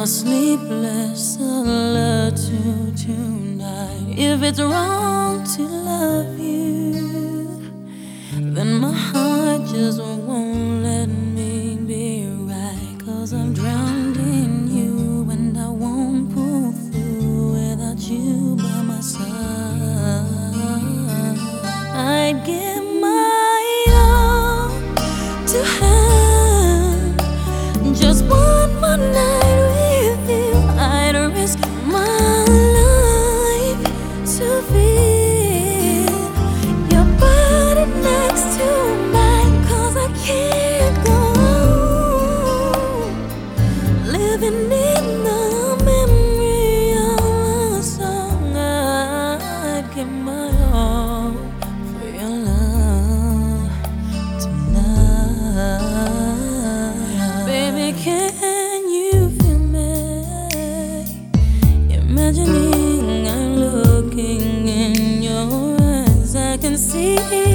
sleepless solitude tonight. If it's wrong to love you, then my heart just won't let me be right. 'Cause I'm drowned in you and I won't pull through without you by my side. I'd give my all to have just one more night with you. I'd risk my life to feel your body next to mine. 'Cause I can't go on living in the memory of a song. I'd give my all for your love tonight. Baby, can you feel me? Imagining I'm looking in your eyes, I can see